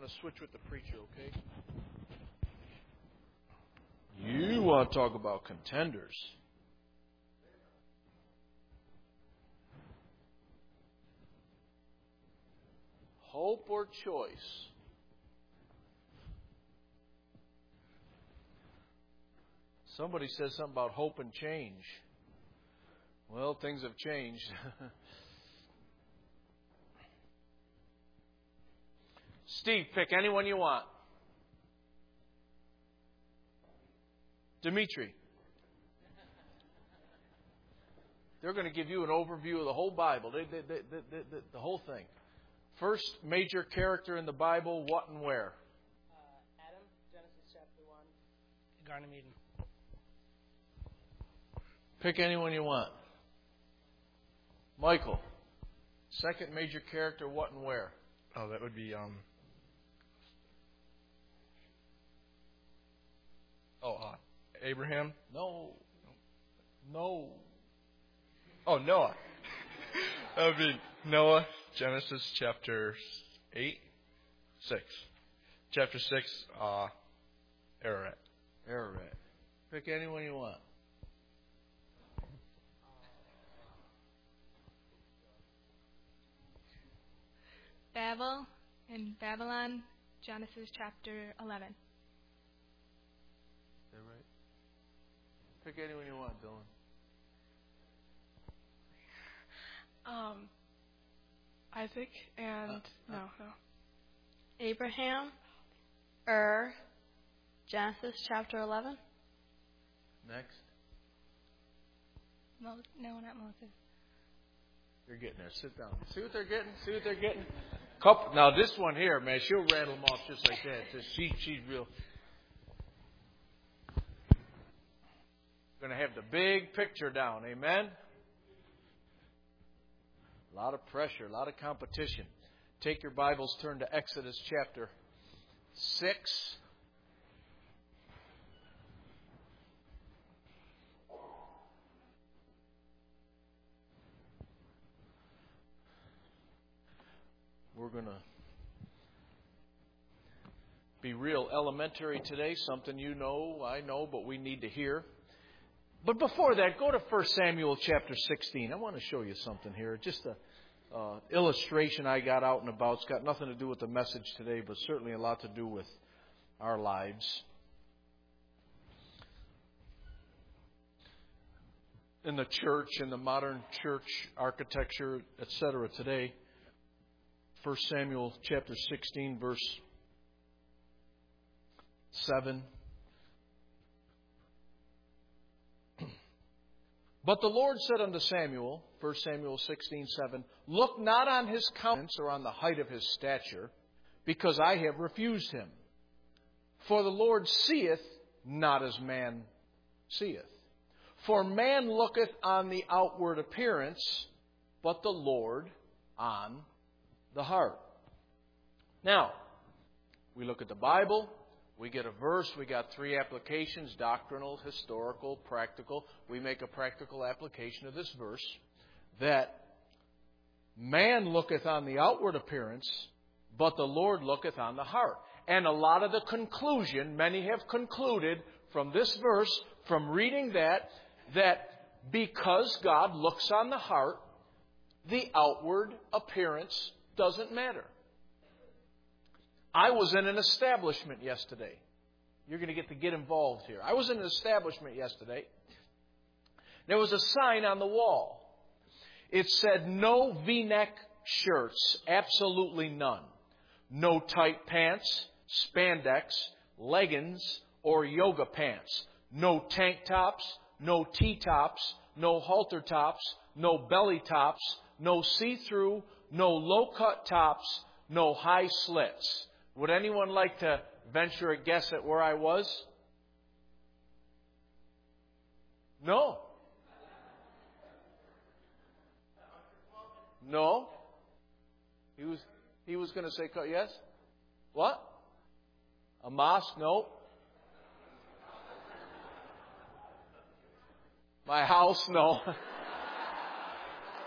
to switch with the preacher, okay? You want to talk about contenders. Hope or choice? Somebody says something about hope and change. Well, things have changed. Steve, pick anyone you want. Dimitri. They're going to give you an overview of the whole Bible, the whole thing. First major character in the Bible, what and where? Adam, Genesis chapter 1. Garden of Eden. Pick anyone you want. Michael. Second major character, what and where? Oh, that would be Abraham. No. Oh, Noah. That would be Noah, Genesis chapter 6. Chapter 6, Ararat. Pick anyone you want. Babel and Babylon, Genesis chapter 11. Is that right? Pick anyone you want, Dylan. Isaac and no. Abraham, Genesis chapter 11. Next. No, not Moses. You're getting there. Sit down. See what they're getting? Now this one here, man, she'll rattle them off just like that. She's real. Going to have the big picture down. Amen? A lot of pressure, a lot of competition. Take your Bibles, turn to Exodus chapter 6. We're going to be real elementary today, something you know, I know, but we need to hear. But before that, go to 1 Samuel chapter 16. I want to show you something here. Just an illustration I got out and about. It's got nothing to do with the message today, but certainly a lot to do with our lives. In the church, in the modern church architecture, etc. today. 1 Samuel chapter 16, verse 7. But the Lord said unto Samuel, 1 Samuel 16:7, look not on his countenance or on the height of his stature, because I have refused him. For the Lord seeth not as man seeth. For man looketh on the outward appearance, but the Lord on the heart. Now, we look at the Bible. We get a verse, we got 3 applications, doctrinal, historical, practical. We make a practical application of this verse, that man looketh on the outward appearance, but the Lord looketh on the heart. And a lot of the conclusion, many have concluded from this verse, from reading that because God looks on the heart, the outward appearance doesn't matter. I was in an establishment yesterday. You're going to get involved here. I was in an establishment yesterday. There was a sign on the wall. It said, no V-neck shirts. Absolutely none. No tight pants, spandex, leggings, or yoga pants. No tank tops, no T-tops, no halter tops, no belly tops, no see-through, no low-cut tops, no high slits. Would anyone like to venture a guess at where I was? No. No. He was going to say yes. What? A mosque? No. My house? No.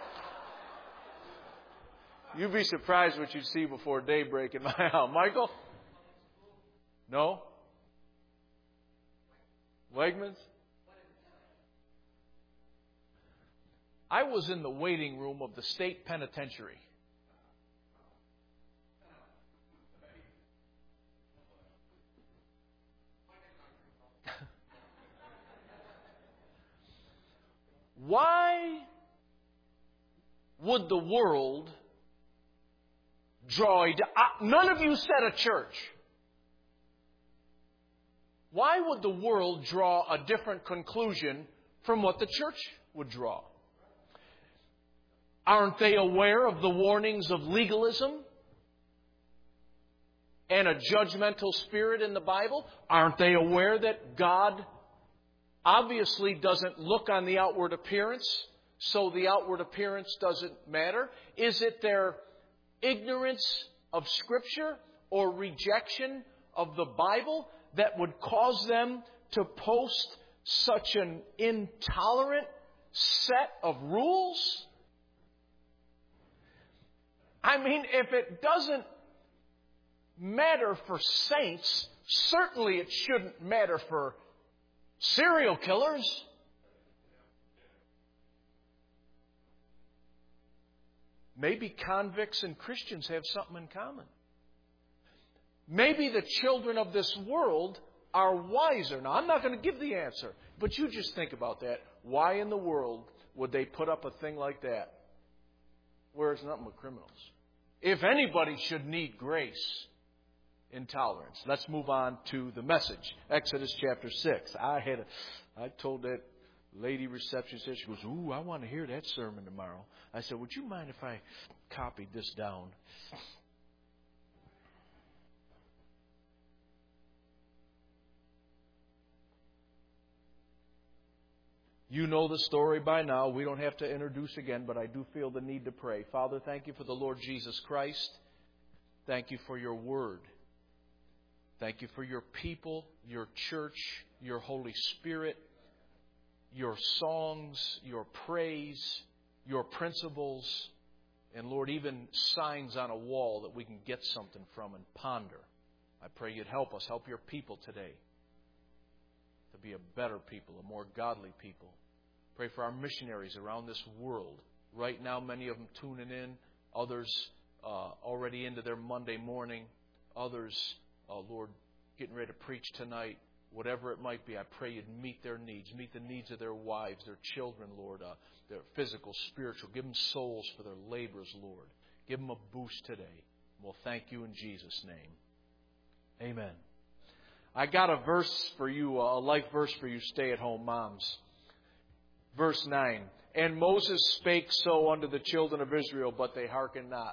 You'd be surprised what you'd see before daybreak in my house. Michael? No? Wegmans? I was in the waiting room of the state penitentiary. Why would the world draw none of you said a church. Why would the world draw a different conclusion from what the church would draw? Aren't they aware of the warnings of legalism and a judgmental spirit in the Bible? Aren't they aware that God obviously doesn't look on the outward appearance, so the outward appearance doesn't matter? Is it their ignorance of Scripture or rejection of the Bible that would cause them to post such an intolerant set of rules? I mean, if it doesn't matter for saints, certainly it shouldn't matter for serial killers. Maybe convicts and Christians have something in common. Maybe the children of this world are wiser. Now, I'm not going to give the answer, but you just think about that. Why in the world would they put up a thing like that? Where it's nothing but criminals. If anybody should need grace, intolerance. Let's move on to the message. Exodus chapter 6. I told that lady receptionist, she goes, "Ooh, I want to hear that sermon tomorrow." I said, "Would you mind if I copied this down?" You know the story by now. We don't have to introduce again, but I do feel the need to pray. Father, thank you for the Lord Jesus Christ. Thank you for your word. Thank you for your people, your church, your Holy Spirit, your songs, your praise, your principles, and Lord, even signs on a wall that we can get something from and ponder. I pray you'd help us, help your people today to be a better people, a more godly people. Pray for our missionaries around this world. Right now, many of them tuning in, others already into their Monday morning, others, Lord, getting ready to preach tonight. Whatever it might be, I pray you'd meet their needs. Meet the needs of their wives, their children, Lord, their physical, spiritual. Give them souls for their labors, Lord. Give them a boost today. We'll thank you in Jesus' name. Amen. I got a verse for you, a life verse for you stay-at-home moms. Verse 9. And Moses spake so unto the children of Israel, but they hearkened not.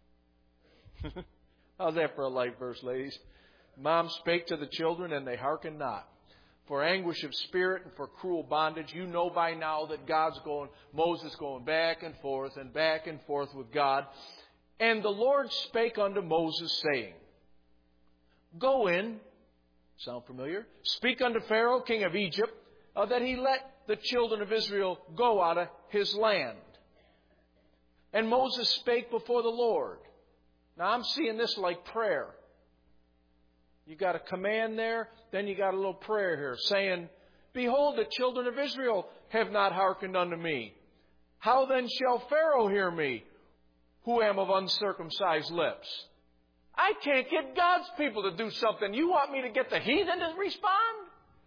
How's that for a life verse, ladies? Mom spake to the children, and they hearkened not. For anguish of spirit and for cruel bondage, you know by now that Moses going back and forth with God. And the Lord spake unto Moses, saying, Go in, sound familiar? Speak unto Pharaoh, king of Egypt, that he let the children of Israel go out of his land. And Moses spake before the Lord. Now I'm seeing this like prayer. You got a command there, then you got a little prayer here saying, Behold, the children of Israel have not hearkened unto me. How then shall Pharaoh hear me, who am of uncircumcised lips? I can't get God's people to do something. You want me to get the heathen to respond?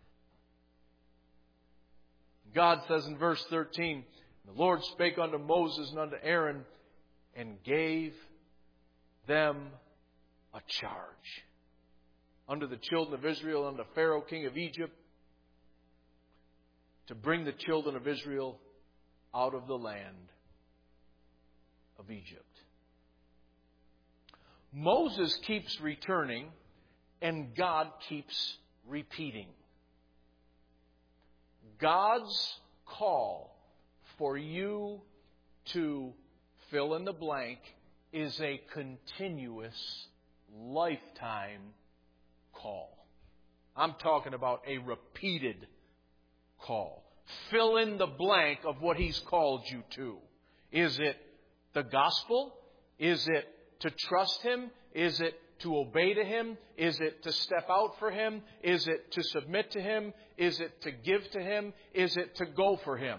God says in verse 13, The Lord spake unto Moses and unto Aaron, and gave them a charge unto the children of Israel, unto Pharaoh, king of Egypt, to bring the children of Israel out of the land of Egypt. Moses keeps returning, and God keeps repeating. God's call for you to fill in the blank is a continuous, lifetime call. I'm talking about a repeated call. Fill in the blank of what He's called you to. Is it the gospel? Is it to trust Him? Is it to obey to Him? Is it to step out for Him? Is it to submit to Him? Is it to give to Him? Is it to go for Him?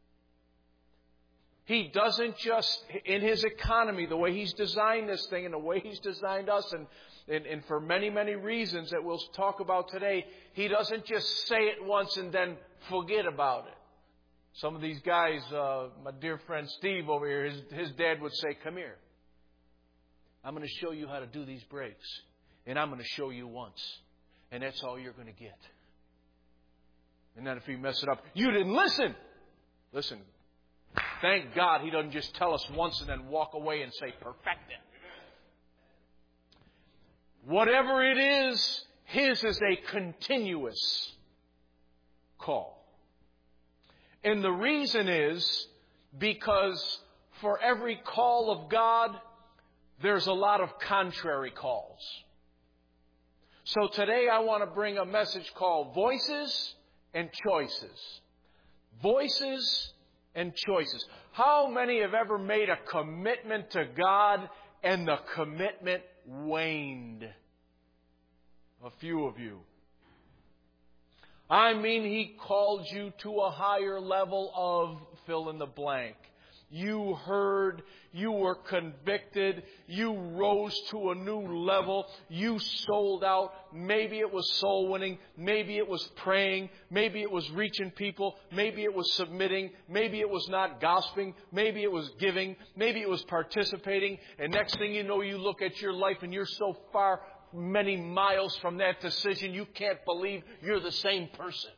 He doesn't just, in His economy, the way He's designed this thing and the way He's designed us, and for many, many reasons that we'll talk about today, He doesn't just say it once and then forget about it. Some of these guys, my dear friend Steve over here, his dad would say, "Come here. I'm going to show you how to do these brakes. And I'm going to show you once. And that's all you're going to get." And then if you mess it up, "You didn't listen." Listen, thank God He doesn't just tell us once and then walk away and say, "Perfect it." Whatever it is, His is a continuous call. And the reason is because for every call of God, there's a lot of contrary calls. So today I want to bring a message called Voices and Choices. Voices and choices. How many have ever made a commitment to God and the commitment waned? A few of you. I mean, He called you to a higher level of fill in the blank. You heard, you were convicted, you rose to a new level, you sold out. Maybe it was soul winning, maybe it was praying, maybe it was reaching people, maybe it was submitting, maybe it was not gossiping, maybe it was giving, maybe it was participating. And next thing you know, you look at your life and you're so far, many miles from that decision, you can't believe you're the same person.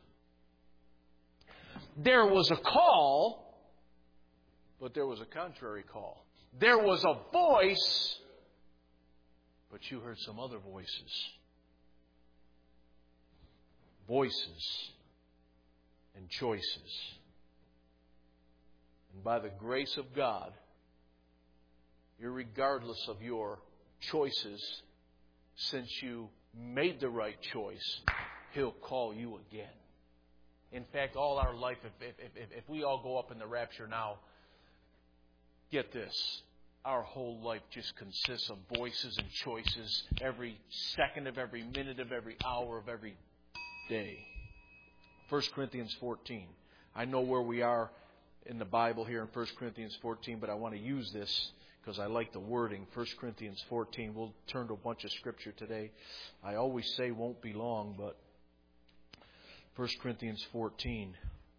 There was a call, but there was a contrary call. There was a voice, but you heard some other voices. Voices and choices. And by the grace of God, irregardless of your choices, since you made the right choice, He'll call you again. In fact, all our life, if we all go up in the rapture now, get this, our whole life just consists of voices and choices every second of every minute of every hour of every day. 1 Corinthians 14. I know where we are in the Bible here in 1 Corinthians 14, but I want to use this because I like the wording. 1 Corinthians 14. We'll turn to a bunch of Scripture today. I always say won't be long, but 1 Corinthians 14.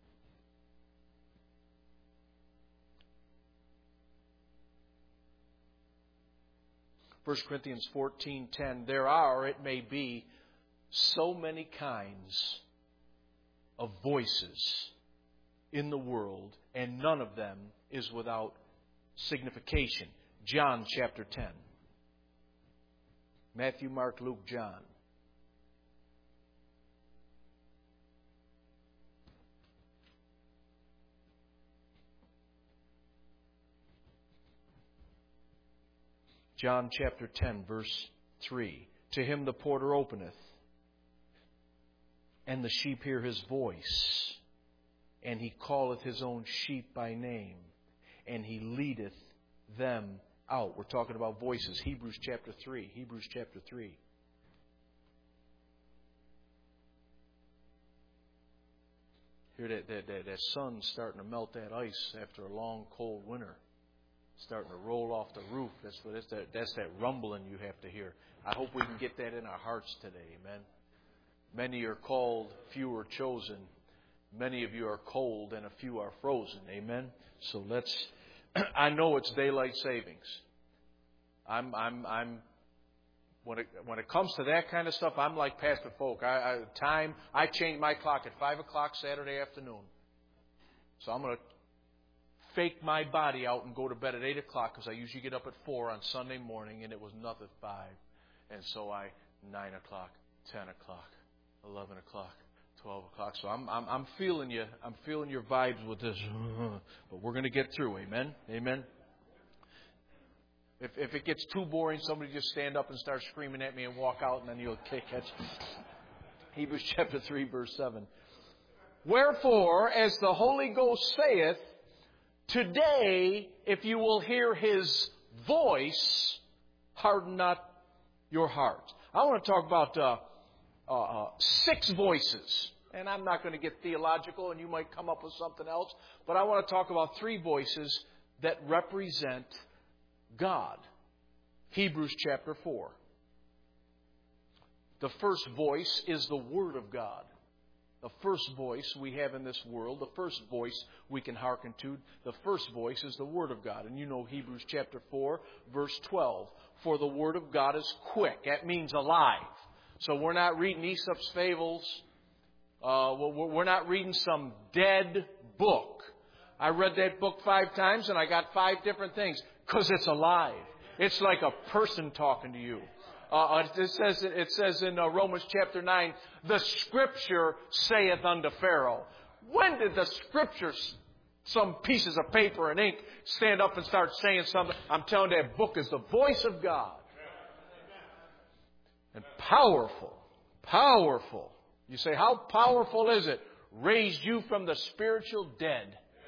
First Corinthians 14:10. There are, it may be, so many kinds of voices in the world, and none of them is without signification. John chapter 10. Matthew, Mark, Luke, John. John chapter 10, verse 3. To him the porter openeth, and the sheep hear his voice, and he calleth his own sheep by name, and he leadeth them out. We're talking about voices. Hebrews chapter 3. Hebrews chapter 3. Here that sun's starting to melt that ice after a long, cold winter. Starting to roll off the roof. That's that rumbling you have to hear. I hope we can get that in our hearts today. Amen. Many are called, few are chosen. Many of you are cold and a few are frozen. Amen. So let's. I know it's daylight savings. When it comes to that kind of stuff, I'm like Pastor Folk. I change my clock at 5:00 Saturday afternoon. So I'm going to fake my body out and go to bed at 8:00 because I usually get up at 4 on Sunday morning, and it was nothing 5. And so 9:00, 10:00, 11:00, 12:00. So I'm feeling you. I'm feeling your vibes with this. But we're going to get through. Amen. Amen. If it gets too boring, somebody just stand up and start screaming at me and walk out, and then you'll catch. Hebrews chapter 3, verse 7. Wherefore, as the Holy Ghost saith, today, if you will hear His voice, harden not your heart. I want to talk about 6 voices. And I'm not going to get theological, and you might come up with something else. But I want to talk about 3 voices that represent God. Hebrews chapter 4. The first voice is the Word of God. The first voice we have in this world, the first voice we can hearken to, the first voice is the Word of God. And you know Hebrews chapter 4, verse 12. For the Word of God is quick. That means alive. So we're not reading Aesop's fables. We're not reading some dead book. I read that book 5 times and I got 5 different things. Because it's alive. It's like a person talking to you. It says in Romans chapter 9, the Scripture saith unto Pharaoh. When did the Scriptures, some pieces of paper and ink, stand up and start saying something? I'm telling you, that book is the voice of God. And powerful. Powerful. You say, how powerful is it? Raised you from the spiritual dead.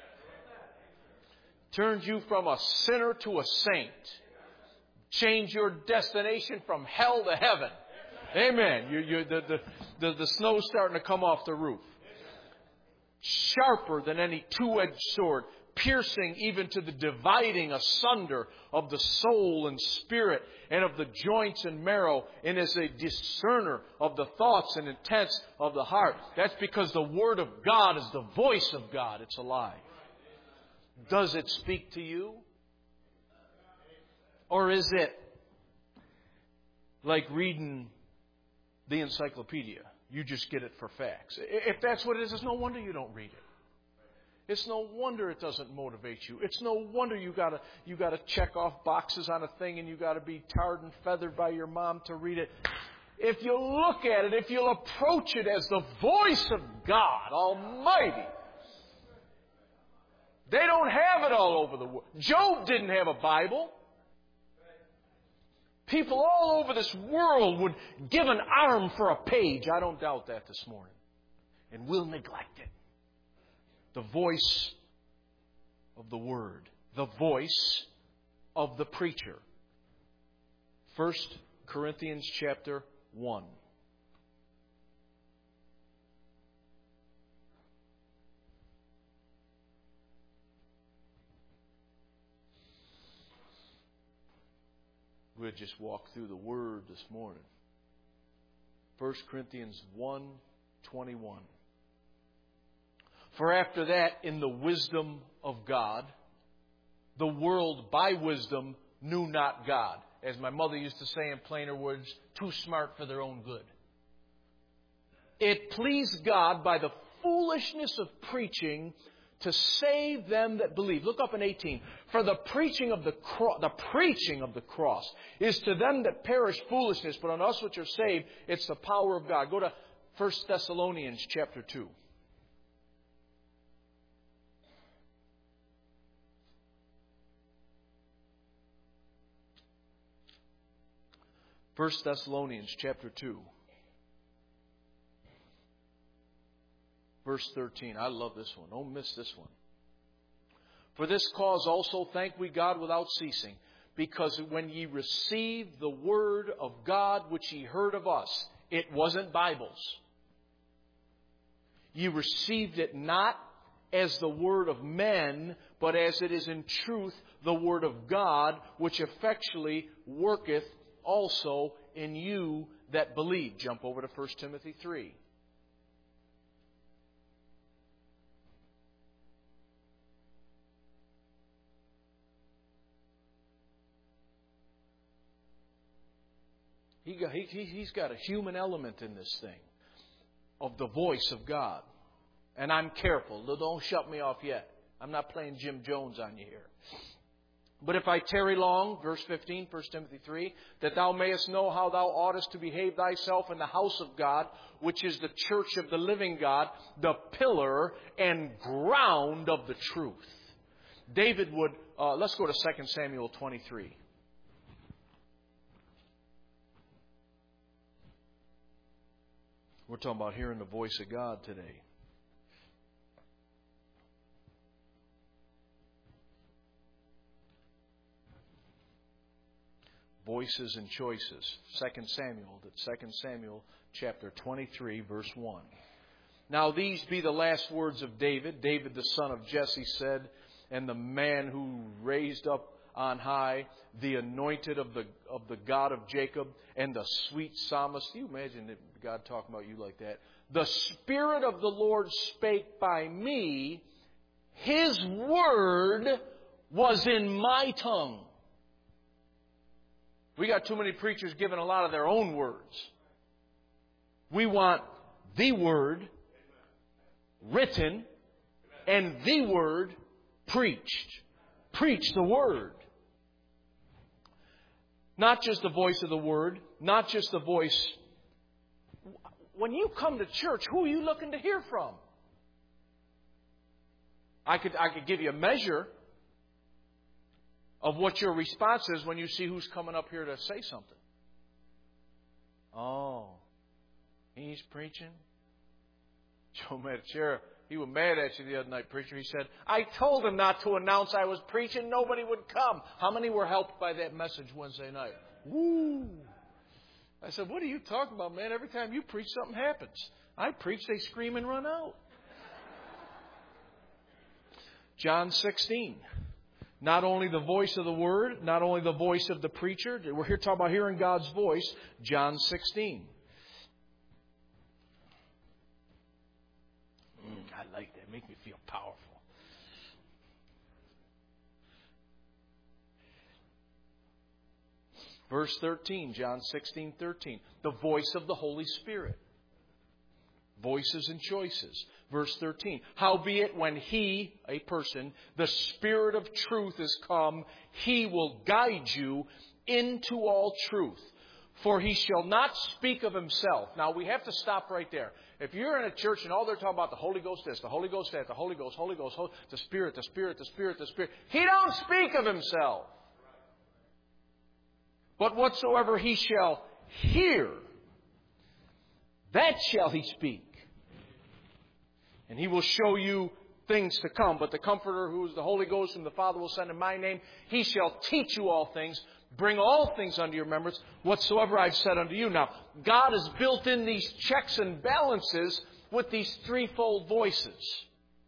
Turned you from a sinner to a saint. Change your destination from hell to heaven. Amen. The snow's starting to come off the roof. Sharper than any 2-edged sword, piercing even to the dividing asunder of the soul and spirit and of the joints and marrow, and is a discerner of the thoughts and intents of the heart. That's because the Word of God is the voice of God. It's alive. Does it speak to you? Or is it like reading the encyclopedia? You just get it for facts. If that's what it is, it's no wonder you don't read it. It's no wonder it doesn't motivate you. It's no wonder you gotta check off boxes on a thing and you gotta be tarred and feathered by your mom to read it. If you look at it, if you'll approach it as the voice of God Almighty, they don't have it all over the world. Job didn't have a Bible. People all over this world would give an arm for a page. I don't doubt that this morning. And we'll neglect it. The voice of the Word. The voice of the preacher. 1 Corinthians chapter 1. We'll just walk through the Word this morning. 1 Corinthians 1:21. For after that, in the wisdom of God, the world by wisdom knew not God. As my mother used to say in plainer words, too smart for their own good. It pleased God by the foolishness of preaching to save them that believe. Look up in 18. For the preaching of the cross is to them that perish foolishness, but on us which are saved, it's the power of God. Go to 1 Thessalonians chapter 2. First Thessalonians chapter 2. Verse 13. I love this one. Don't miss this one. For this cause also thank we God without ceasing, because when ye received the word of God which ye heard of us, it wasn't Bibles. Ye received it not as the word of men, but as it is in truth the word of God, which effectually worketh also in you that believe. Jump over to 1 Timothy 3. He's got a human element in this thing of the voice of God. And I'm careful. Don't shut me off yet. I'm not playing Jim Jones on you here. But if I tarry long, verse 15, 1 Timothy 3, that thou mayest know how thou oughtest to behave thyself in the house of God, which is the church of the living God, the pillar and ground of the truth. David would, let's go to 2 Samuel 23. We're talking about hearing the voice of God today. Voices and choices. 2 Samuel chapter 23, verse 1. Now these be the last words of David. David the son of Jesse said, and the man who raised up on high, the anointed of the God of Jacob, and the sweet psalmist. Can you imagine God talking about you like that? The Spirit of the Lord spake by me. His word was in my tongue. We got too many preachers giving a lot of their own words. We want the word written and the word preached. Preach the word. Not just the voice of the word, not just the voice. When you come to church, who are you looking to hear from? I could give you a measure of what your response is when you see who's coming up here to say something. Oh, he's preaching? Joe Medichera, he was mad at you the other night, preacher. He said, I told him not to announce I was preaching. Nobody would come. How many were helped by that message Wednesday night? Woo! I said, what are you talking about, man? Every time you preach, something happens. I preach, they scream and run out. John 16. Not only the voice of the word, not only the voice of the preacher. We're here talking about hearing God's voice. John 16. I like that. Make me feel powerful. Verse 13, John 16:13. The voice of the Holy Spirit. Voices and choices. Verse 13. Howbeit when He, a person, the Spirit of truth is come, He will guide you into all truth. For He shall not speak of Himself. Now we have to stop right there. If you're in a church and all they're talking about the Holy Ghost this, the Holy Ghost that, the Holy Ghost, the Spirit, the Spirit, the Spirit, the Spirit. He don't speak of Himself. But whatsoever He shall hear, that shall He speak. And He will show you things to come. But the Comforter, who is the Holy Ghost, whom the Father will send in my name, He shall teach you all things, bring all things unto your remembrance, whatsoever I've said unto you. Now, God has built in these checks and balances with these threefold voices.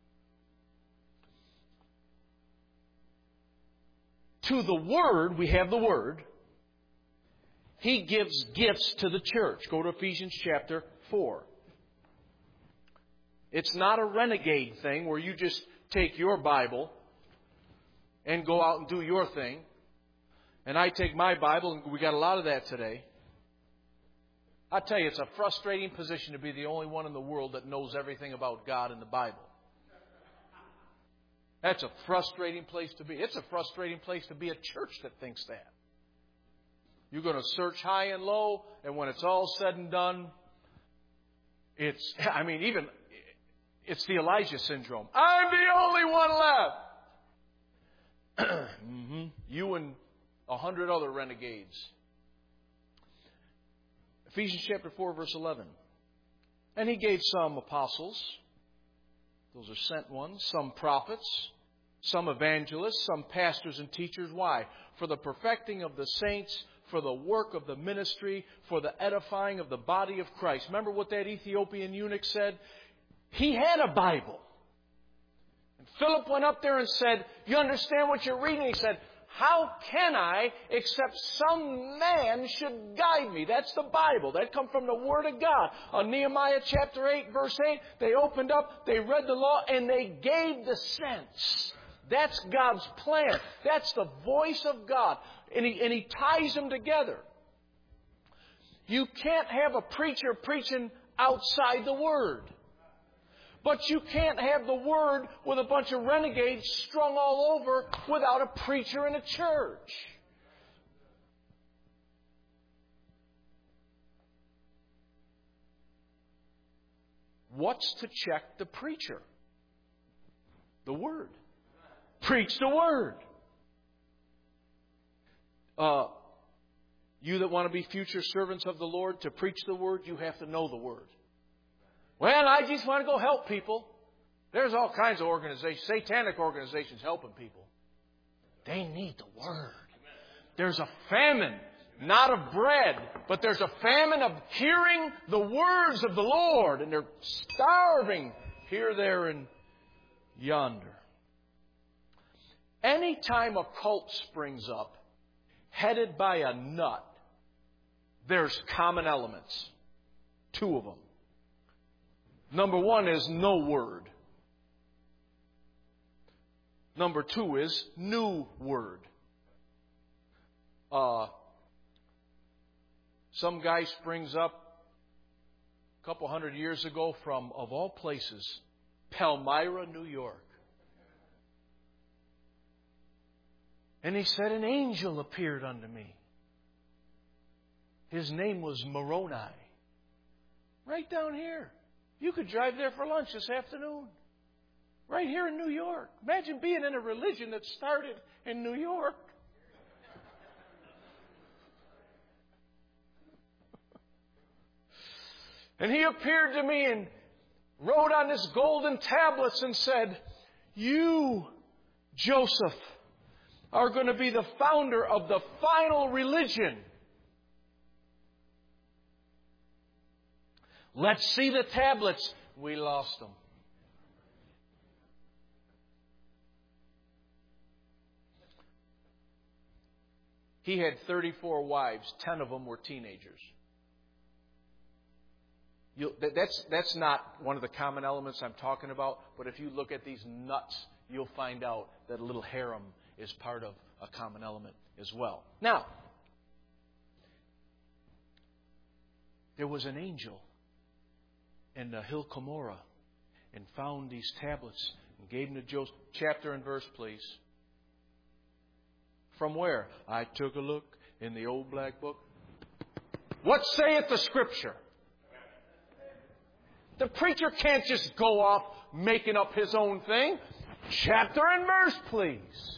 To the Word, we have the Word. He gives gifts to the church. Go to Ephesians chapter 4. It's not a renegade thing where you just take your Bible and go out and do your thing. And I take my Bible, and we got a lot of that today. I tell you, it's a frustrating position to be the only one in the world that knows everything about God in the Bible. That's a frustrating place to be. It's a frustrating place to be a church that thinks that. You're going to search high and low, and when it's all said and done, it's the Elijah syndrome. I'm the only one left. You and 100 other renegades. Ephesians chapter 4, verse 11. And He gave some apostles, those are sent ones, some prophets, some evangelists, some pastors and teachers. Why? For the perfecting of the saints, for the work of the ministry, for the edifying of the body of Christ. Remember what that Ethiopian eunuch said? He had a Bible. And Philip went up there and said, you understand what you're reading? He said, how can I except some man should guide me? That's the Bible. That comes from the Word of God. On Nehemiah chapter 8, verse 8, they opened up, they read the law, and they gave the sense. That's God's plan. That's the voice of God. And he ties them together. You can't have a preacher preaching outside the Word. But you can't have the Word with a bunch of renegades strung all over without a preacher in a church. What's to check the preacher? The Word. Preach the Word. You that want to be future servants of the Lord, to preach the Word, you have to know the Word. Well, I just want to go help people. There's all kinds of organizations, satanic organizations helping people. They need the Word. There's a famine not of bread, but there's a famine of hearing the words of the Lord, and they're starving here, there, and yonder. Anytime a cult springs up, headed by a nut, there's common elements. 2 of them. Number 1 is no word. Number 2 is new word. Some guy springs up a couple hundred years ago from, of all places, Palmyra, New York. And he said, an angel appeared unto me. His name was Moroni. Right down here. You could drive there for lunch this afternoon. Right here in New York. Imagine being in a religion that started in New York. And he appeared to me and wrote on his golden tablets and said, you, Joseph, are going to be the founder of the final religion. Let's see the tablets. We lost them. He had 34 wives. 10 of them were teenagers. That's not one of the common elements I'm talking about. But if you look at these nuts, you'll find out that a little harem is part of a common element as well. Now, there was an angel in the hill Cumorah and found these tablets and gave them to Joseph. Chapter and verse, please. From where? I took a look in the old black book. What saith the Scripture? The preacher can't just go off making up his own thing. Chapter and verse, please.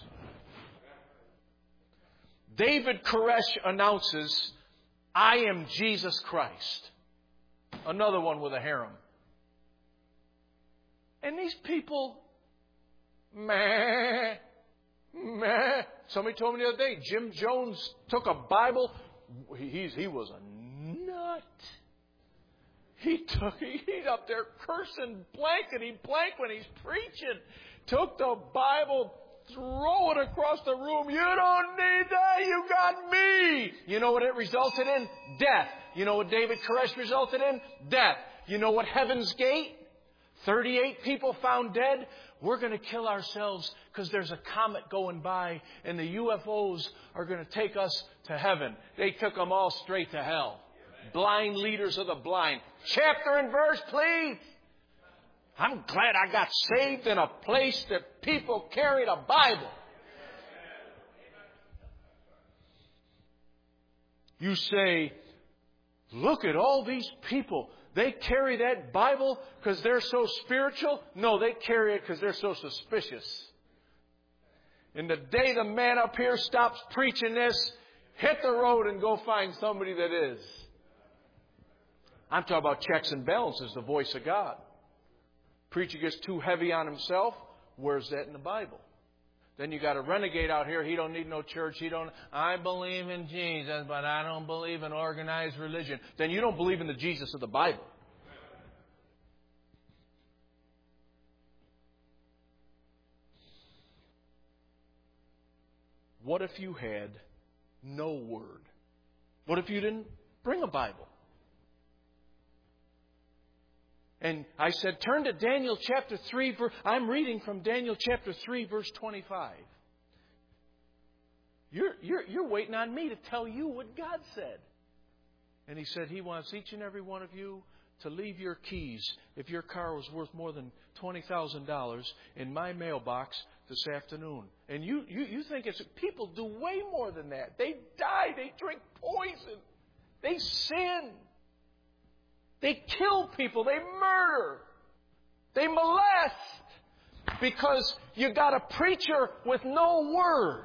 David Koresh announces, I am Jesus Christ. Another one with a harem. And these people, meh. Somebody told me the other day, Jim Jones took a Bible. He was a nut. He's up there cursing blankety blank when he's preaching. Took the Bible, throw it across the room. You don't need that. You got me. You know what it resulted in? Death. You know what David Koresh resulted in? Death. You know what Heaven's Gate? 38 people found dead. We're going to kill ourselves because there's a comet going by and the UFOs are going to take us to heaven. They took them all straight to hell. Blind leaders of the blind. Chapter and verse, please. I'm glad I got saved in a place that people carried a Bible. You say, look at all these people. They carry that Bible because they're so spiritual? No, they carry it because they're so suspicious. And the day the man up here stops preaching this, hit the road and go find somebody that is. I'm talking about checks and balances, the voice of God. Preacher gets too heavy on himself. Where's that in the Bible? Then you got a renegade out here. He don't need no church. I believe in Jesus, but I don't believe in organized religion. Then you don't believe in the Jesus of the Bible. What if you had no word? What if you didn't bring a Bible? And I said, turn to Daniel chapter 3. I'm reading from Daniel chapter 3, verse 25. You're waiting on me to tell you what God said. And He said He wants each and every one of you to leave your keys, if your car was worth more than $20,000, in my mailbox this afternoon. And you think people do way more than that. They die. They drink poison. They sin. They kill people. They murder. They molest. Because you got a preacher with no word.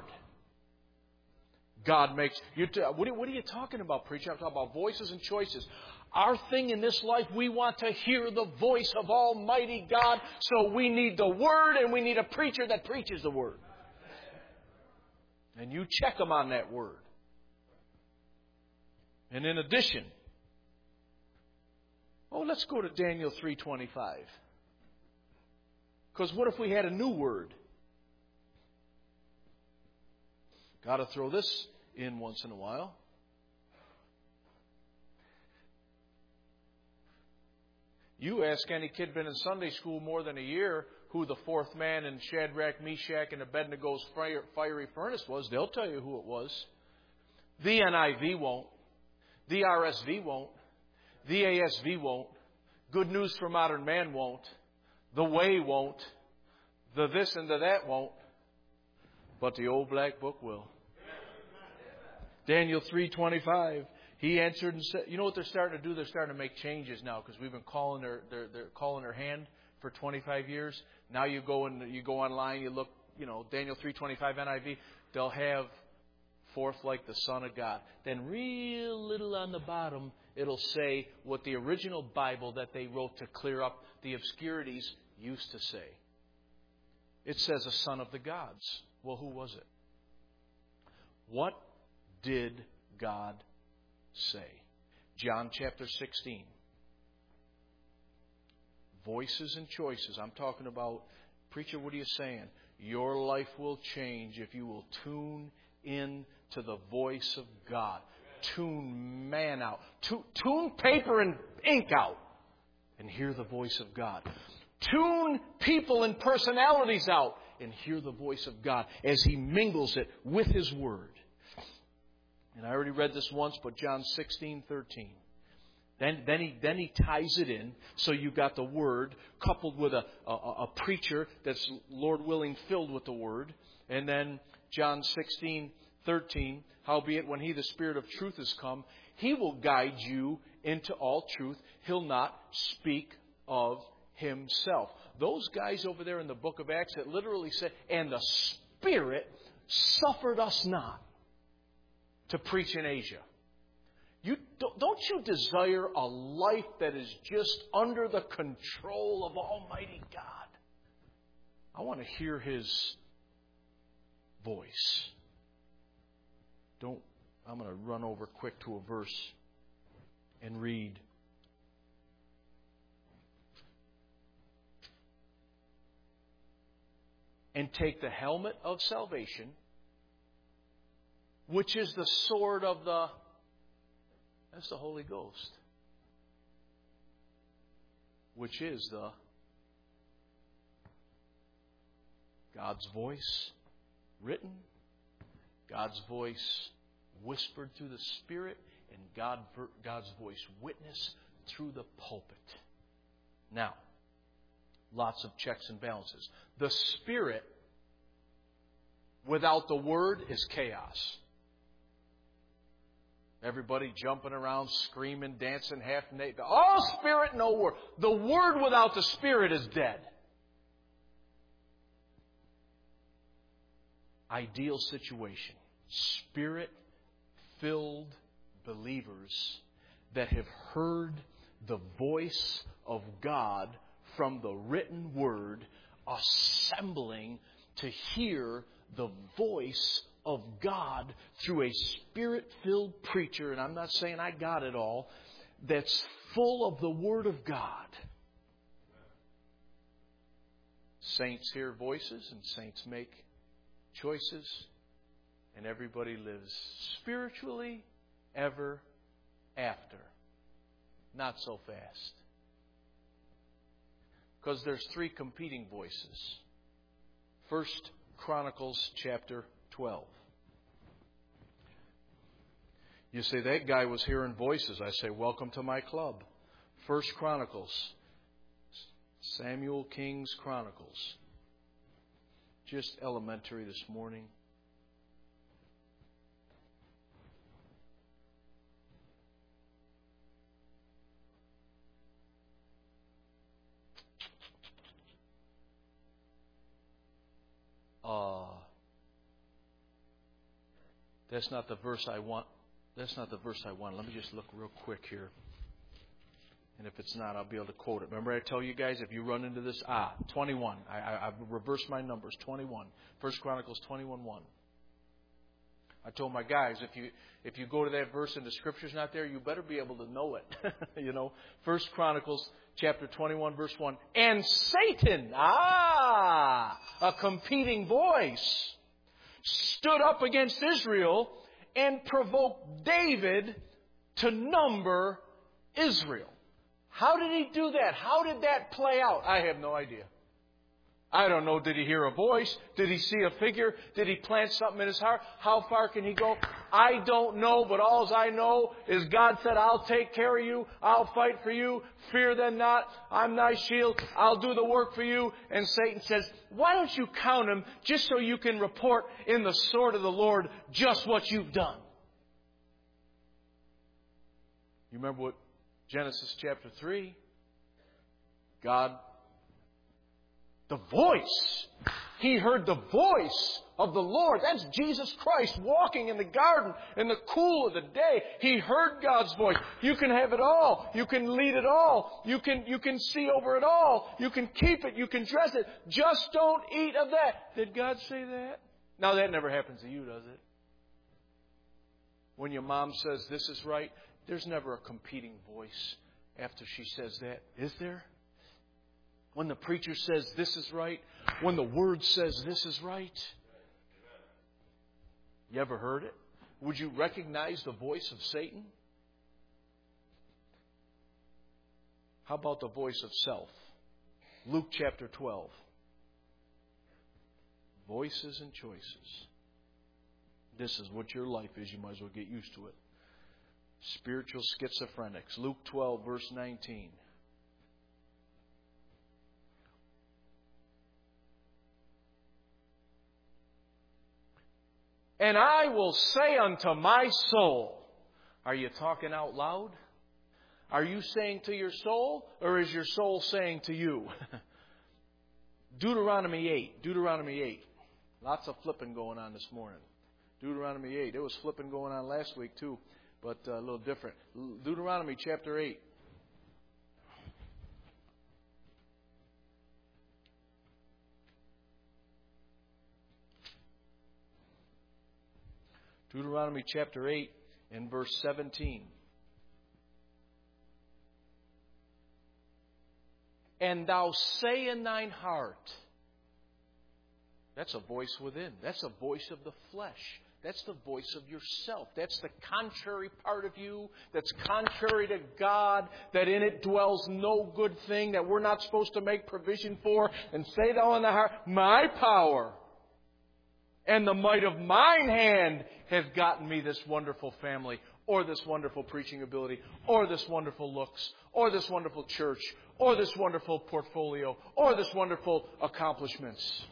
God makes... What are you talking about, preacher? I'm talking about voices and choices. Our thing in this life, we want to hear the voice of Almighty God. So we need the Word and we need a preacher that preaches the Word. And you check them on that Word. And in addition, let's go to Daniel 3:25. Because what if we had a new word? Got to throw this in once in a while. You ask any kid been in Sunday school more than a year who the fourth man in Shadrach, Meshach, and Abednego's fiery furnace was, they'll tell you who it was. The NIV won't. The RSV won't. The ASV won't. Good News for Modern Man won't. The Way won't. The this and the that won't. But the old black book will. Daniel 3:25. He answered and said, you know what they're starting to do? They're starting to make changes now because we've been calling they're calling their hand for 25 years. Now you go online, you look, Daniel 3:25 NIV, they'll have forth like the Son of God. Then real little on the bottom, it'll say what the original Bible that they wrote to clear up the obscurities used to say. It says a son of the gods. Well, who was it? What did God say? John chapter 16. Voices and choices. I'm talking about, preacher, what are you saying? Your life will change if you will tune in to the voice of God. Tune man out. Tune paper and ink out and hear the voice of God. Tune people and personalities out and hear the voice of God as He mingles it with His Word. And I already read this once, but John 16:13. Then he ties it in. So you've got the Word coupled with a preacher that's, Lord willing, filled with the Word. And then John 16:13. Howbeit, when He, the Spirit of truth, is come, He will guide you into all truth. He'll not speak of Himself. Those guys over there in the book of Acts that literally said, and the Spirit suffered us not to preach in Asia. Don't you desire a life that is just under the control of Almighty God? I want to hear His voice. I'm going to run over quick to a verse and read. And take the helmet of salvation, which is the sword of that's the Holy Ghost, which is God's voice written, God's voice whispered through the Spirit, and God's voice witnessed through the pulpit. Now, lots of checks and balances. The Spirit without the Word is chaos. Everybody jumping around, screaming, dancing, half naked. All Spirit, no Word. The Word without the Spirit is dead. Ideal situation. Spirit-filled believers that have heard the voice of God from the written Word, assembling to hear the voice of God through a Spirit-filled preacher, and I'm not saying I got it all, that's full of the Word of God. Saints hear voices and saints make choices, and everybody lives spiritually ever after. Not so fast. Because there's three competing voices. 1 Chronicles chapter 12. You say, that guy was hearing voices. I say, welcome to my club. 1 Chronicles. Samuel King's Chronicles. Just elementary this morning. That's not the verse I want. That's not the verse I want. Let me just look real quick here. And if it's not, I'll be able to quote it. Remember I tell you guys, if you run into this, 21. I've reversed my numbers. 21. 1 Chronicles 21:1. I told my guys, if you go to that verse and the Scripture's not there, you better be able to know it. 1 Chronicles chapter 21, verse 1. And Satan, a competing voice, stood up against Israel and provoked David to number Israel. How did he do that? How did that play out? I have no idea. I don't know. Did he hear a voice? Did he see a figure? Did he plant something in his heart? How far can he go? I don't know, but all I know is God said, I'll take care of you. I'll fight for you. Fear them not. I'm thy shield. I'll do the work for you. And Satan says, why don't you count them just so you can report in the sword of the Lord just what you've done? You remember what Genesis chapter 3? God, the voice. He heard the voice of the Lord. That's Jesus Christ walking in the garden in the cool of the day. He heard God's voice. You can have it all. You can lead it all. You can see over it all. You can keep it. You can dress it. Just don't eat of that. Did God say that? Now that never happens to you, does it? When your mom says this is right, there's never a competing voice after she says that. Is there? When the preacher says this is right, when the Word says this is right. You ever heard it? Would you recognize the voice of Satan? How about the voice of self? Luke chapter 12. Voices and choices. This is what your life is. You might as well get used to it. Spiritual schizophrenics. Luke 12, verse 19. And I will say unto my soul. Are you talking out loud? Are you saying to your soul, or is your soul saying to you? Deuteronomy 8. Deuteronomy 8. Lots of flipping going on this morning. Deuteronomy 8. There was flipping going on last week too, but a little different. Deuteronomy chapter 8. Deuteronomy chapter 8 and verse 17. And thou say in thine heart. That's a voice within. That's a voice of the flesh. That's the voice of yourself. That's the contrary part of you. That's contrary to God. That in it dwells no good thing. That we're not supposed to make provision for. And say thou in thy heart, my power and the might of mine hand have gotten me this wonderful family, or this wonderful preaching ability, or this wonderful looks, or this wonderful church, or this wonderful portfolio, or this wonderful accomplishments.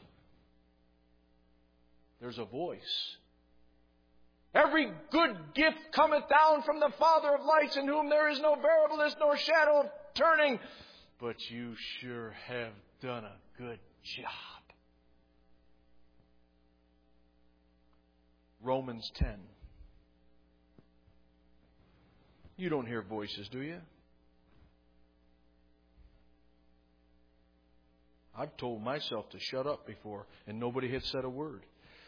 There's a voice. Every good gift cometh down from the Father of lights, in whom there is no variableness nor shadow of turning. But you sure have done a good job. Romans 10. You don't hear voices, do you? I've told myself to shut up before, and nobody had said a word.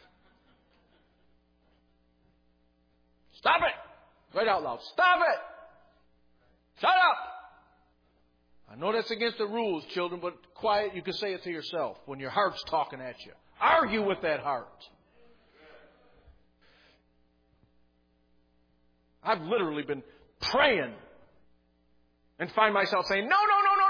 Stop it! Right out loud. Stop it! Shut up! I know that's against the rules, children, but quiet, you can say it to yourself when your heart's talking at you. Argue with that heart. I've literally been praying and find myself saying, no.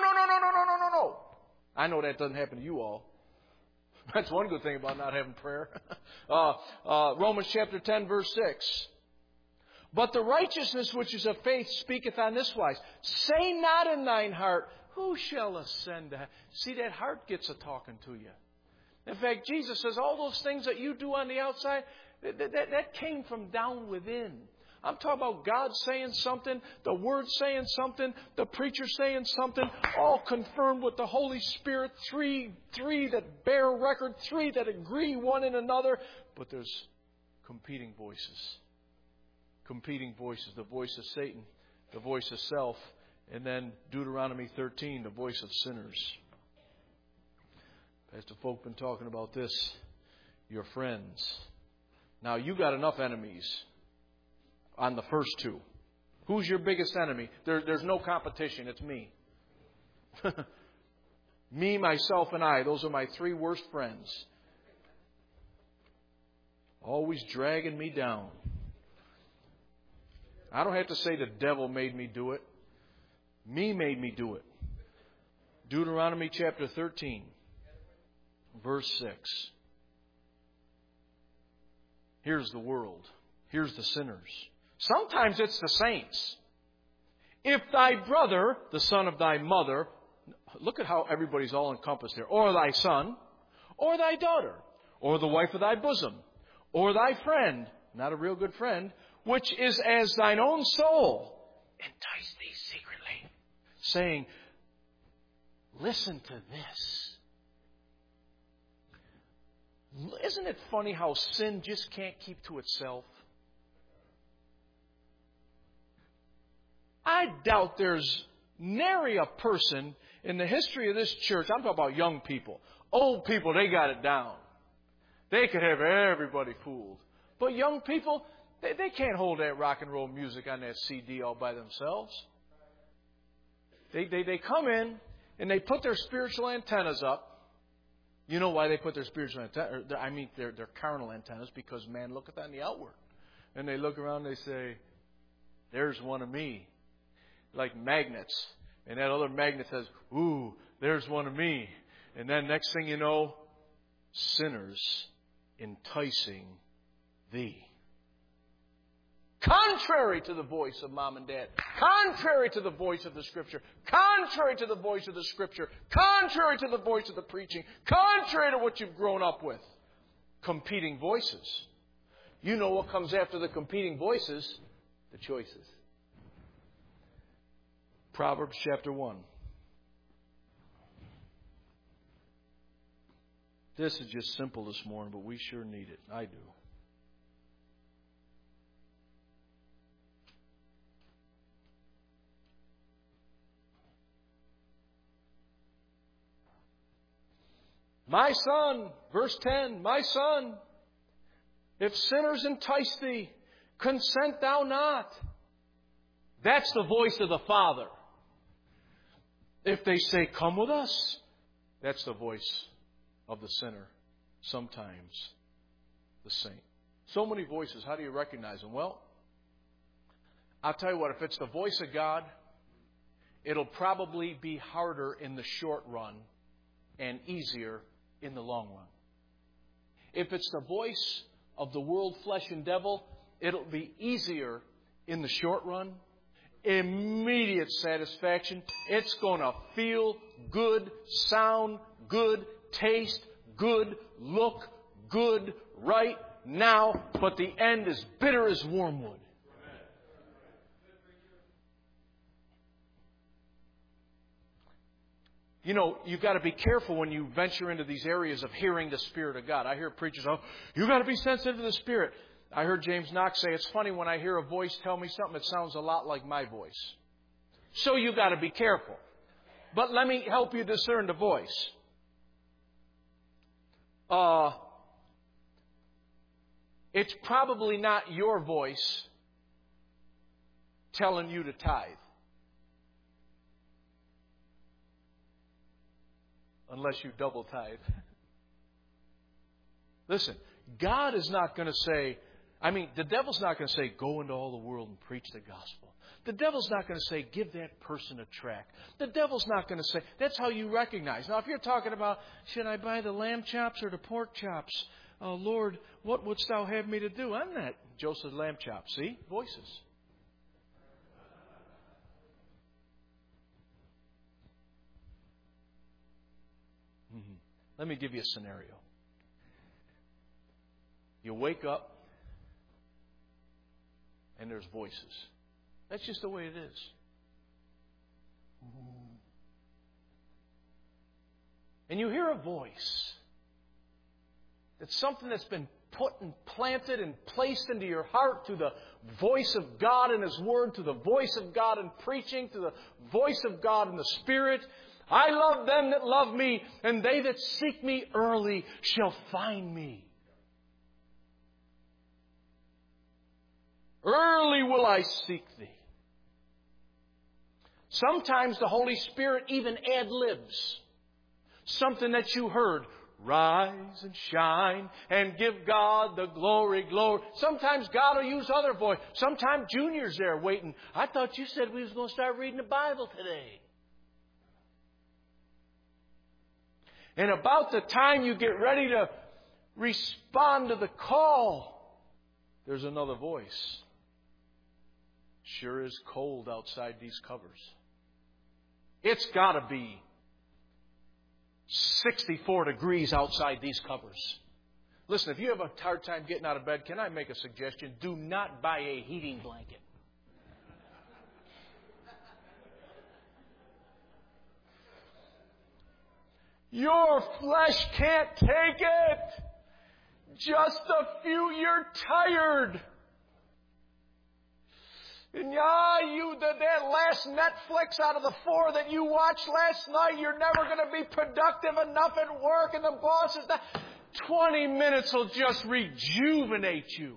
I know that doesn't happen to you all. That's one good thing about not having prayer. Romans chapter 10, verse 6. But the righteousness which is of faith speaketh on this wise. Say not in thine heart, who shall ascend to heaven? See, that heart gets a talking to you. In fact, Jesus says all those things that you do on the outside, that came from down within. I'm talking about God saying something, the Word saying something, the preacher saying something, all confirmed with the Holy Spirit, three that bear record, three that agree one in another. But there's competing voices. Competing voices. The voice of Satan, the voice of self, and then Deuteronomy 13, the voice of sinners. Pastor Folk been talking about this. Your friends. Now, you got enough enemies on the first two. Who's your biggest enemy? There's no competition. It's me. Me, myself, and I. Those are my three worst friends. Always dragging me down. I don't have to say the devil made me do it. Me made me do it. Deuteronomy chapter 13, verse 6. Here's the world. Here's the sinners. Sometimes it's the saints. If thy brother, the son of thy mother, look at how everybody's all encompassed here, or thy son, or thy daughter, or the wife of thy bosom, or thy friend, not a real good friend, which is as thine own soul, entice thee secretly, saying, listen to this. Isn't it funny how sin just can't keep to itself? I doubt there's nary a person in the history of this church, I'm talking about young people. Old people, they got it down. They could have everybody fooled. But young people, they can't hold that rock and roll music on that CD all by themselves. They come in and they put their spiritual antennas up. You know why they put their spiritual antennas? I mean, their carnal antennas, because man looketh on the outward. And they look around and they say, there's one of me. Like magnets. And that other magnet says, ooh, there's one of me. And then next thing you know, sinners enticing thee. Contrary to the voice of mom and dad. Contrary to the voice of the Scripture. Contrary to the voice of the Scripture. Contrary to the voice of the preaching. Contrary to what you've grown up with. Competing voices. You know what comes after the competing voices? The choices. Proverbs chapter 1. This is just simple this morning, but we sure need it. I do. My son, verse 10, my son, if sinners entice thee, consent thou not. That's the voice of the Father. If they say, come with us, that's the voice of the sinner. Sometimes the saint. So many voices. How do you recognize them? Well, I'll tell you what, if it's the voice of God, it'll probably be harder in the short run and easier in the long run. If it's the voice of the world, flesh, and devil, it'll be easier in the short run. Immediate satisfaction. It's going to feel good, sound good, taste good, look good right now, but the end is bitter as wormwood. You know, you've got to be careful when you venture into these areas of hearing the Spirit of God. I hear preachers, you've got to be sensitive to the Spirit. I heard James Knox say, it's funny when I hear a voice tell me something, it sounds a lot like my voice. So you've got to be careful. But let me help you discern the voice. It's probably not your voice telling you to tithe. Unless you double tithe. Listen, God is not going to say, the devil's not going to say, go into all the world and preach the gospel. The devil's not going to say, give that person a tract. The devil's not going to say, that's how you recognize. Now, if you're talking about, should I buy the lamb chops or the pork chops? Oh, Lord, what wouldst thou have me to do? I'm not Joseph's lamb chops. See? Voices. Let me give you a scenario. You wake up and there's voices. That's just the way it is. And you hear a voice. It's something that's been put and planted and placed into your heart through the voice of God in His Word, through the voice of God in preaching, through the voice of God in the Spirit. I love them that love me, and they that seek me early shall find me. Early will I seek Thee. Sometimes the Holy Spirit even ad-libs something that you heard. Rise and shine and give God the glory, glory. Sometimes God will use other voice. Sometimes Junior's there waiting. I thought you said we was going to start reading the Bible today. And about the time you get ready to respond to the call, there's another voice. Sure is cold outside these covers. It's got to be 64 degrees outside these covers. Listen, if you have a hard time getting out of bed, can I make a suggestion? Do not buy a heating blanket. Your flesh can't take it. Just a few, you're tired. And that last Netflix out of the 4 that you watched last night, you're never going to be productive enough at work, and the boss is not. 20 minutes will just rejuvenate you.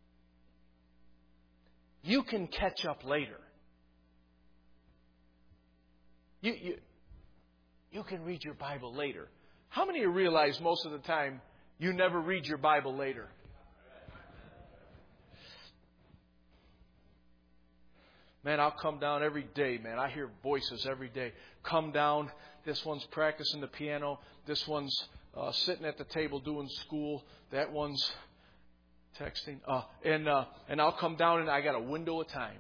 You can catch up later. You can read your Bible later. How many of you realize most of the time you never read your Bible later? Man, I'll come down every day, man. I hear voices every day. Come down. This one's practicing the piano. This one's sitting at the table doing school. That one's texting. And I'll come down and I got a window of time.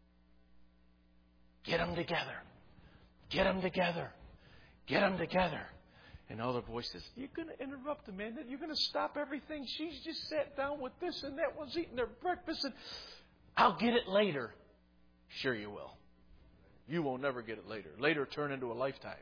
Get them together. Get them together. Get them together. And other voices, you're going to interrupt the man. You're going to stop everything. She's just sat down with this and that one's eating their breakfast. And I'll get it later. Sure you will. You will never get it later. Later turn into a lifetime.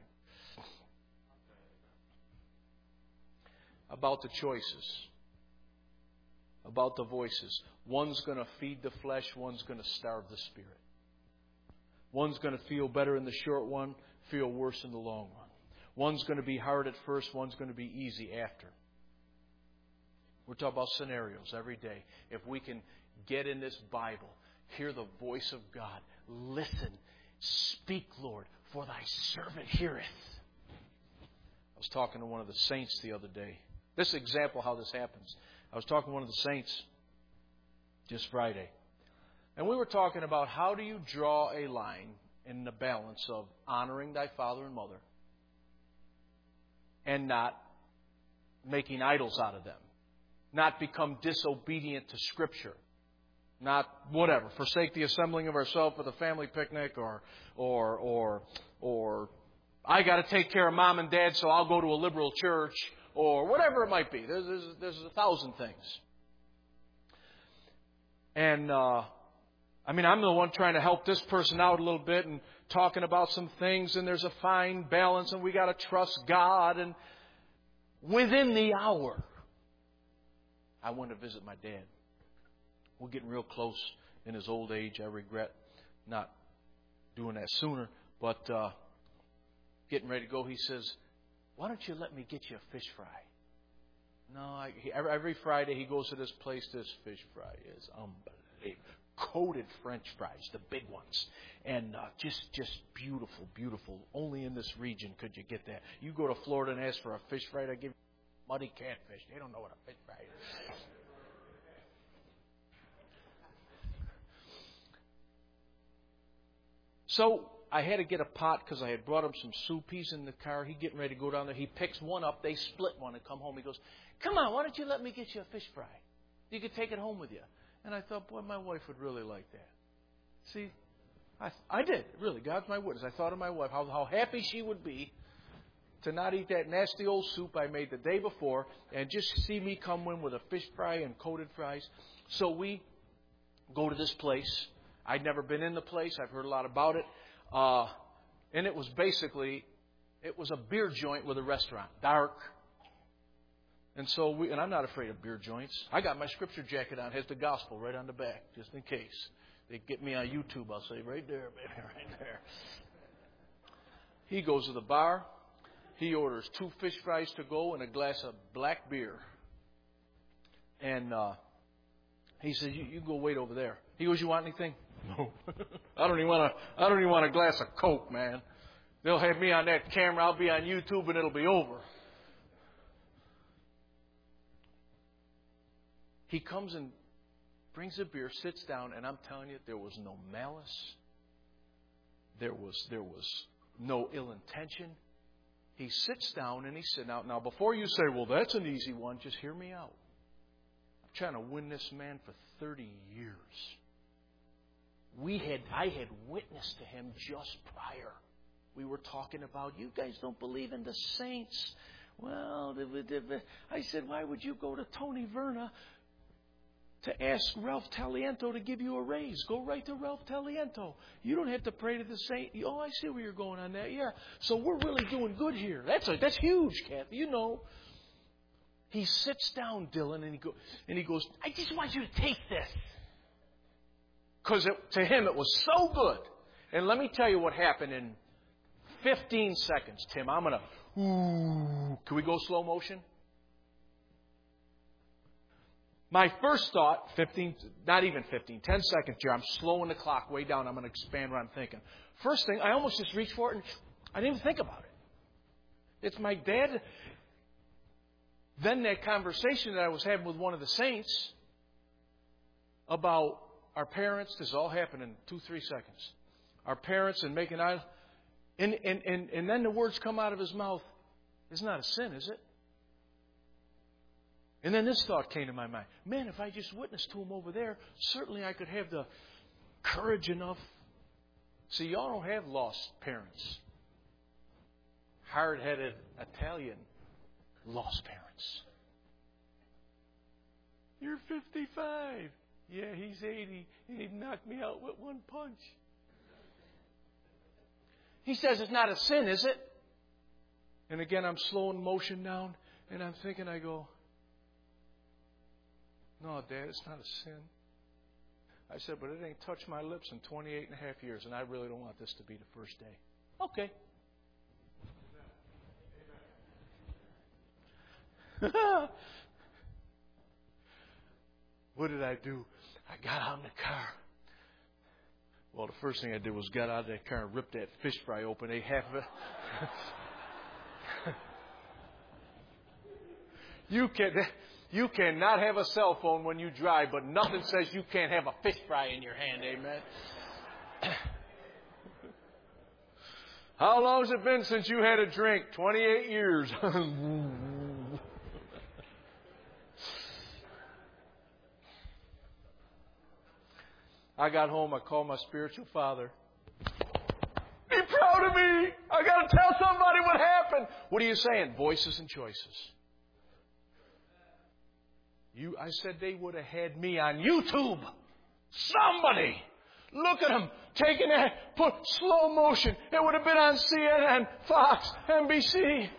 About the choices. About the voices. One's going to feed the flesh. One's going to starve the spirit. One's going to feel better in the short one, feel worse in the long one. One's going to be hard at first. One's going to be easy after. We're talking about scenarios every day. If we can get in this Bible, hear the voice of God. Listen. Speak, Lord, for thy servant heareth. I was talking to one of the saints the other day. This is an example of how this happens. I was talking to one of the saints just Friday. And we were talking about how do you draw a line in the balance of honoring thy father and mother and not making idols out of them. Not become disobedient to Scripture. Not whatever, forsake the assembling of ourselves for the family picnic, or I got to take care of mom and dad, so I'll go to a liberal church, or whatever it might be. There's 1,000 things. And I'm the one trying to help this person out a little bit and talking about some things, and there's a fine balance, and we got to trust God. And within the hour, I went to visit my dad. We're getting real close in his old age. I regret not doing that sooner. But getting ready to go, he says, why don't you let me get you a fish fry? No, every Friday he goes to this place. This fish fry is unbelievable. Coated French fries, the big ones. And just beautiful, beautiful. Only in this region could you get that. You go to Florida and ask for a fish fry, they give you muddy catfish. They don't know what a fish fry is. So I had to get a pot because I had brought him some soup. He's in the car. He's getting ready to go down there. He picks one up. They split one and come home. He goes, come on, why don't you let me get you a fish fry? You could take it home with you. And I thought, boy, my wife would really like that. See, I did, really. God's my witness. I thought of my wife, how happy she would be to not eat that nasty old soup I made the day before and just see me come in with a fish fry and coated fries. So we go to this place. I'd never been in the place. I've heard a lot about it. And it was basically, it was a beer joint with a restaurant. Dark. And so and I'm not afraid of beer joints. I got my scripture jacket on. It has the gospel right on the back, just in case. They get me on YouTube, I'll say, right there, baby, right there. He goes to the bar. He orders 2 fish fries to go and a glass of black beer. And He said, you go wait over there. He goes, you want anything? No. I don't even want a glass of Coke, man. They'll have me on that camera. I'll be on YouTube and it'll be over. He comes and brings a beer, sits down, and I'm telling you, there was no malice. There was no ill intention. He sits down and he said, now before you say, well, that's an easy one, just hear me out. I'm trying to win this man for 30 years. I had witnessed to him just prior. We were talking about, you guys don't believe in the saints. Well, I said, why would you go to Tony Verna to ask Ralph Taliento to give you a raise? Go right to Ralph Taliento. You don't have to pray to the saint. Oh, I see where you're going on that. Yeah. So we're really doing good here. That's huge, Kathy. You know. He sits down, Dylan, and he goes, I just want you to take this. Because to him it was so good. And let me tell you what happened in 15 seconds, Tim. I'm going to, can we go slow motion? My first thought, 10 seconds here. I'm slowing the clock way down. I'm going to expand what I'm thinking. First thing, I almost just reached for it and I didn't even think about it. It's my dad. Then that conversation that I was having with one of the saints about our parents, this all happened in 2-3 seconds. Our parents and making eyes. And then the words come out of his mouth. It's not a sin, is it? And then this thought came to my mind. Man, if I just witnessed to him over there, certainly I could have the courage enough. See, y'all don't have lost parents. Hard-headed Italian lost parents. You're 55. Yeah, he's 80. And he'd knock me out with one punch. He says it's not a sin, is it? And again, I'm slowing motion down. And I'm thinking, I go, no, Dad, it's not a sin. I said, but it ain't touched my lips in 28 and a half years, and I really don't want this to be the first day. Okay. What did I do? I got out in the car. Well, the first thing I did was got out of that car and ripped that fish fry open, ate half of it. You cannot have a cell phone when you drive, but nothing says you can't have a fish fry in your hand, amen? How long has it been since you had a drink? 28 years. I got home, I called my spiritual father. Be proud of me! I got to tell somebody what happened! What are you saying? Voices and choices. I said they would have had me on YouTube. Somebody! Look at them taking that, put slow motion. It would have been on CNN, Fox, NBC.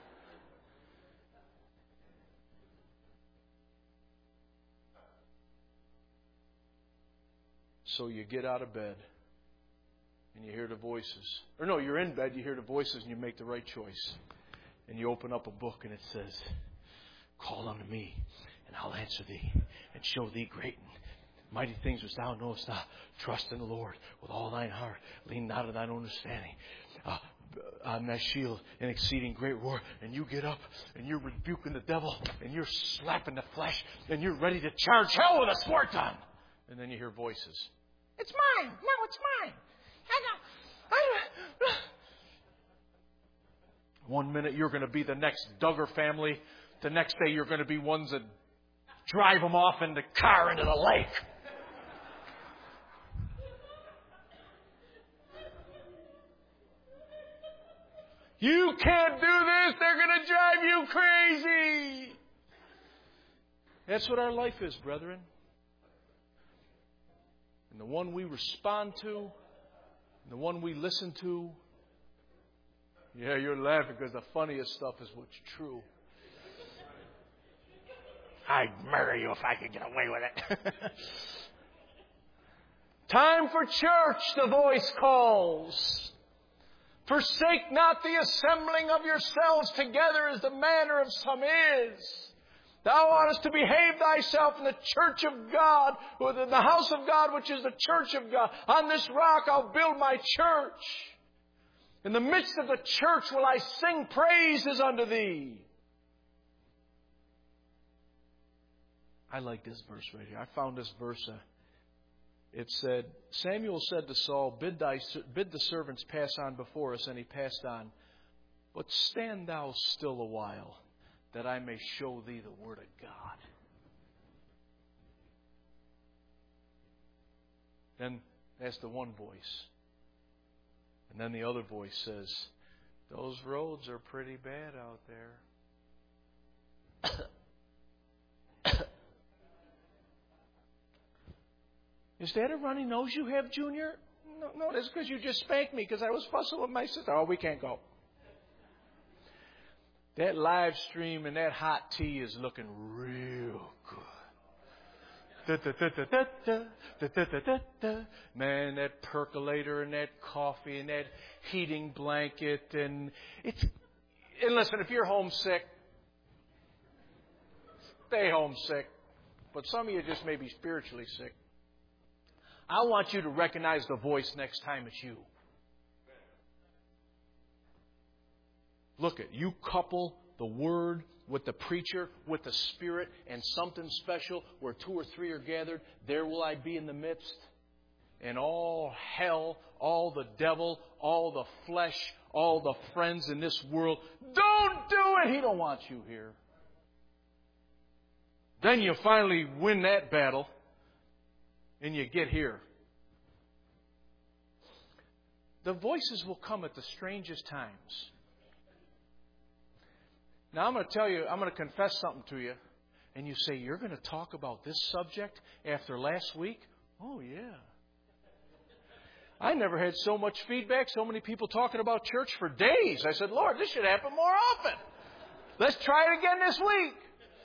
So you get out of bed and you hear the voices. Or no, you're in bed, you hear the voices and you make the right choice. And you open up a book and it says, call unto me and I'll answer thee and show thee great and mighty things which thou knowest not. Trust in the Lord with all thine heart. Lean not on thine own understanding. On thy shield an exceeding great reward. And you get up and you're rebuking the devil and you're slapping the flesh and you're ready to charge hell with a squirt gun. And then you hear voices. It's mine. No, it's mine. I know. 1 minute you're going to be the next Duggar family. The next day you're going to be ones that drive them off in the car into the lake. You can't do this. They're going to drive you crazy. That's what our life is, brethren. And the one we respond to, and the one we listen to. Yeah, you're laughing because the funniest stuff is what's true. I'd marry you if I could get away with it. Time for church, the voice calls. Forsake not the assembling of yourselves together as the manner of some is, Thou oughtest to behave thyself in the church of God, in the house of God, which is the church of God. On this rock I'll build my church. In the midst of the church will I sing praises unto thee. I like this verse right here. I found this verse. It said, Samuel said to Saul, bid the servants pass on before us. And he passed on. But stand thou still a while, that I may show thee the word of God. Then that's the one voice. And then the other voice says, those roads are pretty bad out there. Is that a runny nose you have, Junior? No, that's because you just spanked me because I was fussing with my sister. Oh, we can't go. That live stream and that hot tea is looking real good. Man, that percolator and that coffee and that heating blanket and listen, if you're homesick, stay homesick. But some of you just may be spiritually sick. I want you to recognize the voice next time it's you. Look at you couple the Word with the preacher, with the Spirit, and something special where 2 or 3 are gathered, there will I be in the midst. And all hell, all the devil, all the flesh, all the friends in this world, don't do it! He don't want you here. Then you finally win that battle. And you get here. The voices will come at the strangest times. Now I'm going to tell you, I'm going to confess something to you. And you say, you're going to talk about this subject after last week? Oh, yeah. I never had so much feedback, so many people talking about church for days. I said, Lord, this should happen more often. Let's try it again this week.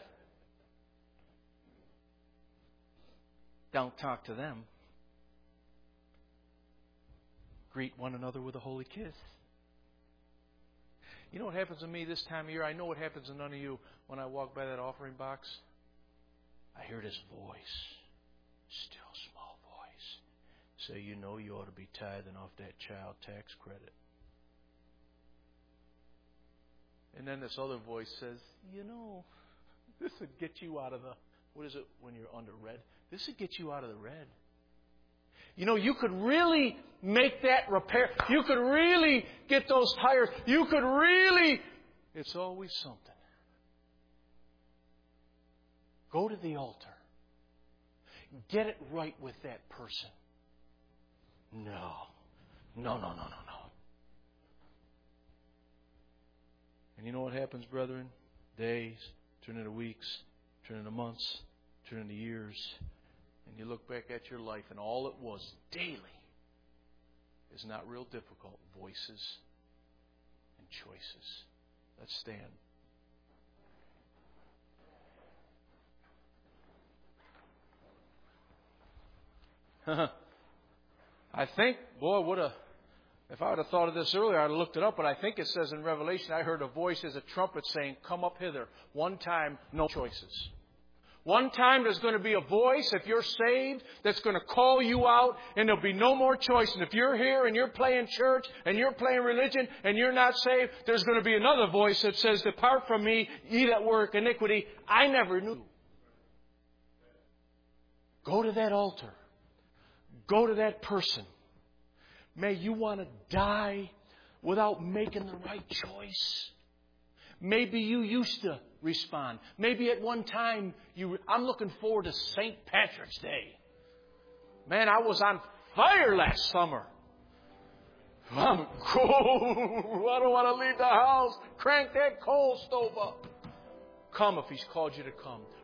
Don't talk to them. Greet one another with a holy kiss. You know what happens to me this time of year? I know what happens to none of you when I walk by that offering box. I hear this voice, still small voice, say, you know you ought to be tithing off that child tax credit. And then this other voice says, you know, this would get you out of the, what is it when you're under red? This would get you out of the red. You know, you could really make that repair. You could really get those tires. You could really... It's always something. Go to the altar. Get it right with that person. No. And you know what happens, brethren? Days turn into weeks, turn into months, turn into years. And you look back at your life and all it was daily is not real difficult. Voices and choices. Let's stand. I think, boy, if I would have thought of this earlier, I would have looked it up, but I think it says in Revelation, I heard a voice as a trumpet saying, come up hither. One time, no choices. One time there's going to be a voice, if you're saved, that's going to call you out, and there'll be no more choice. And if you're here and you're playing church and you're playing religion and you're not saved, there's going to be another voice that says, depart from me, ye that work iniquity, I never knew. Go to that altar. Go to that person. May you want to die without making the right choice. Maybe you used to respond. Maybe at one time I'm looking forward to St. Patrick's Day. Man, I was on fire last summer. I'm cold. I don't want to leave the house. Crank that coal stove up. Come if He's called you to come.